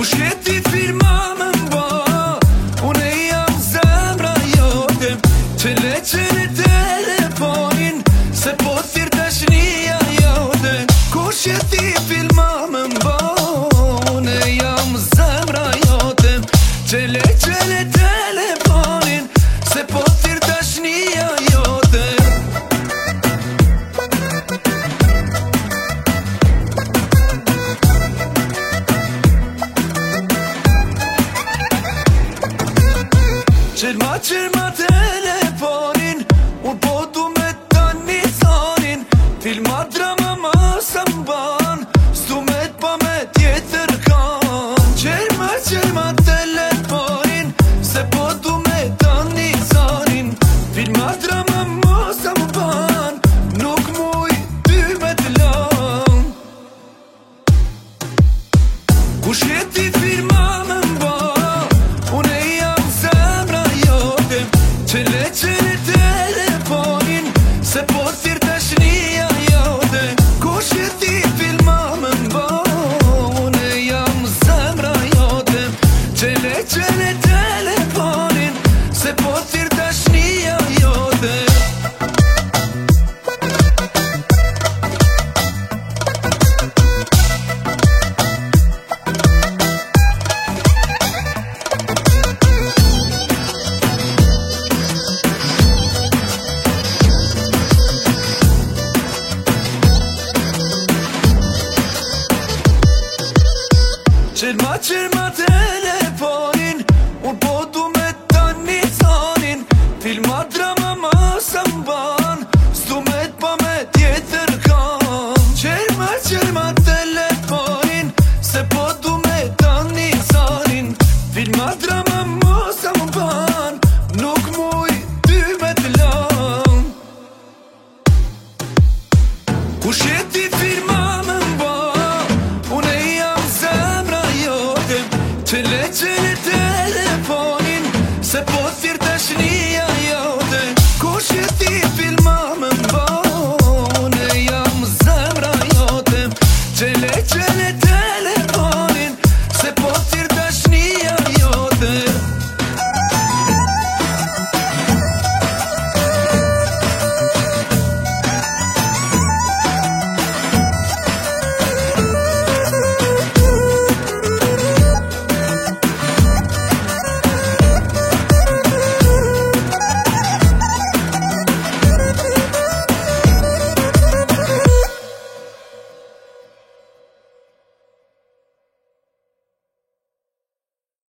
Kush jeti firma me mba, une jam zemra jote, qele telefonin, se po thirr dashnia jote. Kush jeti firma me mba, une jam zemra jote, qele telefonin, se po thirr dashnia jote. Qelma telefonin, unë po du me tani thonin, filma drama ma sa m'ban, s'du me t'pa me tjetër kan. Qelma telefonin, se po du me tani thonin, filma drama ma sa m'ban, nuk muj ty me t'lan. Kush jeti firma me mba, une jam zemra jote, qele telefonin, se po thirr dashnia jote. Kush jeti firma me mba, une jam zemra jote, qele telefonin, se po thirr dashnia jote. Qelma telefonin, unë po du me tani thonin, filma drama ma sa m'ban, s'du me t'pa me tjetër kan. Qelma telefonin, se po du me tani thonin, filma drama ma sa m'ban, nuk muj ty me t'lan. Kush jeti